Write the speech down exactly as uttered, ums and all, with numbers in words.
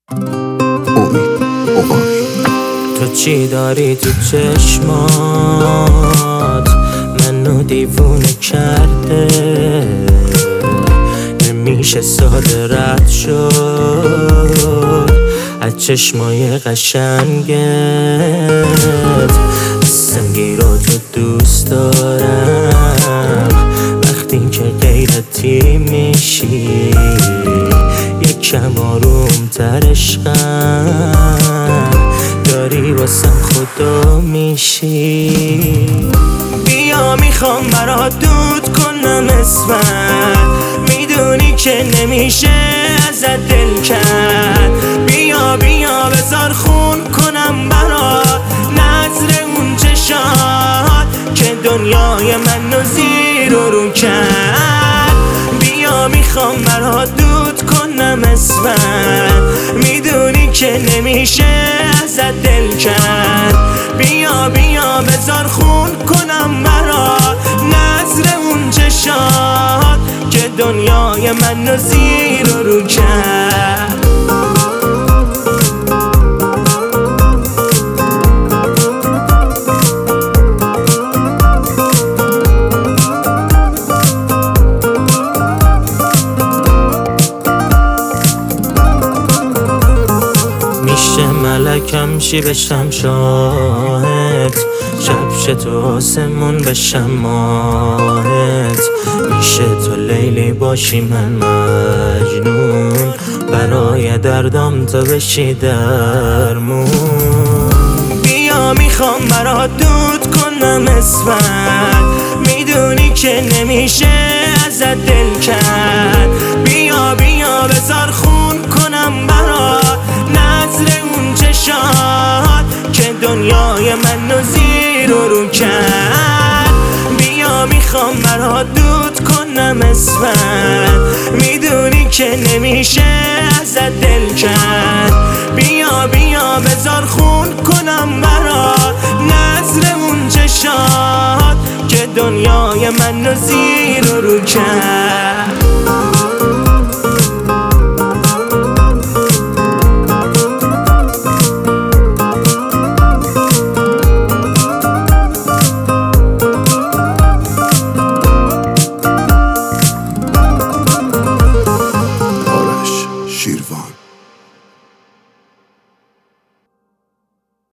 امید اوغانی. تو چی داری تو چشمات منو دیوونه کرده، نمیشه ساده رد شد از چشمای قشنگت. سنگی رو تو دوست دارم وقتی که غیرتی میشی، یکم آروم تر عشقم داری واسم خدا میشی. بیا میخوام برات دود کنم اسمت، میدونی که نمیشه ازت دل کرد. بیا بیا بذار خون کنم برات نظر اون چشات که دنیای منو زیر و رو کرد. بیا میخوام برات دود کنم اسمت، میدونی که نمیشه ازت دل کرد. بیا بیا بذار خون کنم برات نظر اون چشات که دنیای منو زیر و رو کرد. میشه ملکم شی بشم شاهد، شب شه تو آسمون بشم ماهت. میشه تو لیلی باشی من مجنون، برای دردم تو بشی درمون. بیا میخوام برات دود کنم اسمت، میدونی که نمیشه ازت دل کرد. بیا بیا بذار خون کنم برات نظر اون چشات که دنیای منو زیر و رو کرد. بیا میخوام برات دود کنم اسمت، میدونی که نمیشه ازت دل کرد. بیا بیا بذار خون کنم برات نظر اون چشات که دنیای منو زیر و رو کرد.